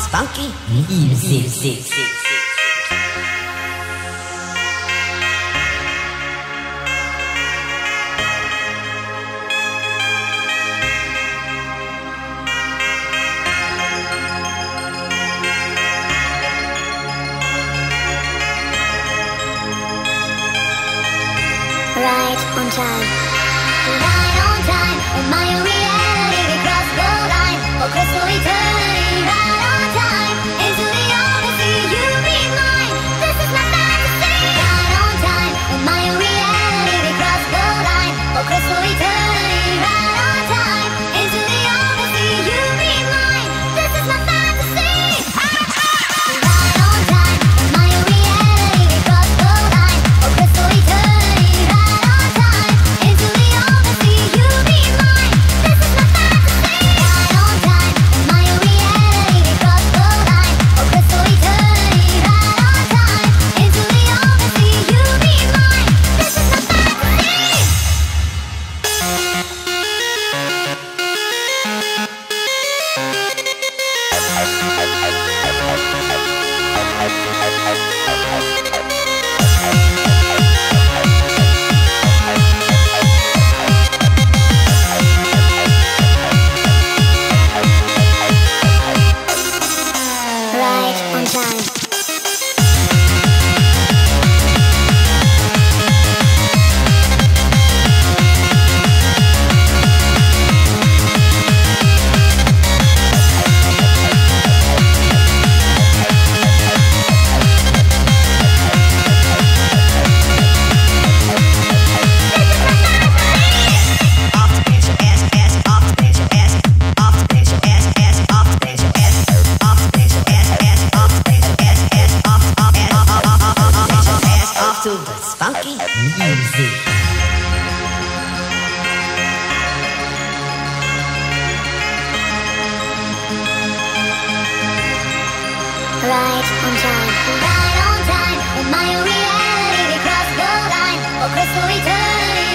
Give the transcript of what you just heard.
funky music. Right on time. Right on time. Oh my reality, we cross the line. Oh crystal eternity. Right on time. Into the odyssey, you be mine. This is my fantasy. Right on time. Oh my reality, we cross the line. Oh crystal eternity. Right on time. Into the odyssey, you be mine. This is my fantasy. Right on time. Oh my reality, we cross the line. Oh crystal eternity. To this funky music. Right on time. Right on time. Oh my reality, we cross the line. Oh crystal eternity.